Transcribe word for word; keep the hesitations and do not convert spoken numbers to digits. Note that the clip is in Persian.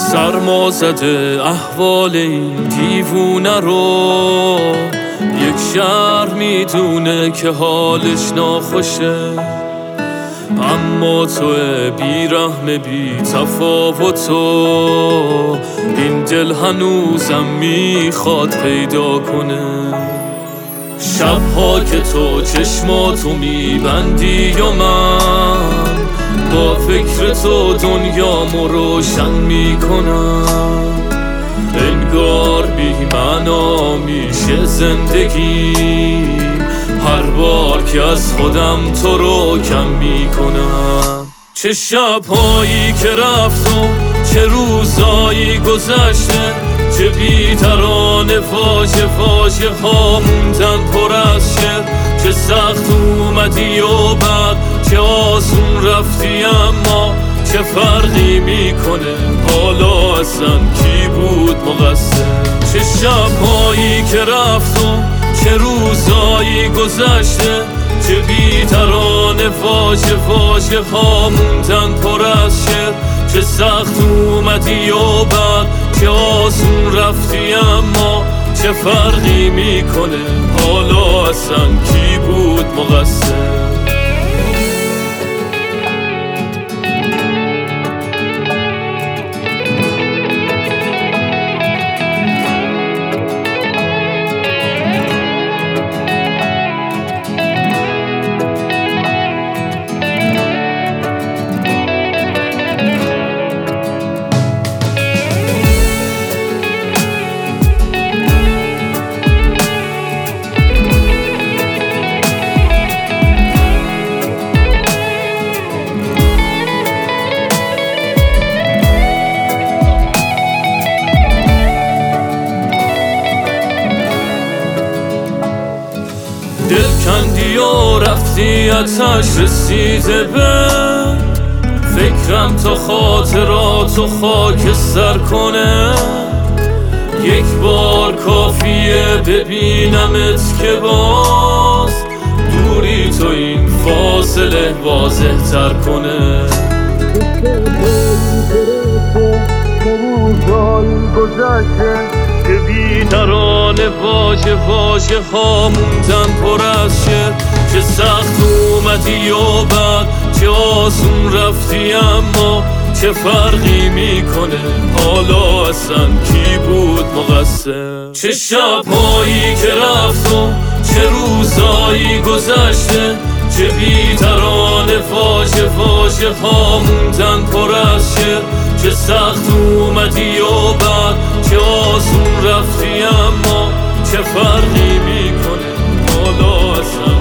سرما زده احوال این دیوونه رو، یک شهر میدونه که حالش ناخوشه، اما تو بیرحم بی تفاوتو این دل هنوزم میخواد پیدا کنه. شبها که تو چشماتو میبندی و من با فکر تو دنیامو روشن میکنم، انگار بی معنا میشه زندگیم هر بار که از خودم تو رو کم میکنم. چه شبهایی که رفت و چه روزایی گذشته، چه بی‌ترانه واژه واژه ها موندن پر از شعر، چه سخت اومدی و بعد چه آسون رفتی، اما چه فرقی میکنه حالا اصلا کی بود مقصر؟ چه شبهایی که رفت و چه روزایی گذشته، چه بی‌ترانه واژه واژه ها موندن پر از شعر، چه سخت اومدی و بعد چه آسون رفتی، اما چه فرقی میکنه حالا اصلا کی بود مقصر؟ دل کندی و رفتی اتش رسیده به فکرم تا خاطراتو خاکستر کنه، یک بار کافیه ببینمت که باز دوری تو این فاصله واضح تر کنه. که بی‌ترانه واژه واژه ها موندن پر از شعر، چه سخت اومدی و بعد چه آسون رفتی، اما چه فرقی میکنه حالا اصلا کی بود مقصر؟ چه شبهایی که رفت و چه روزایی گذشته، چه بی‌ترانه واژه واژه ها موندن پر از شعر، چه سخت اومدی و بعد چه آسون رفتی، اما چه فرقی میکنه حالا اصلا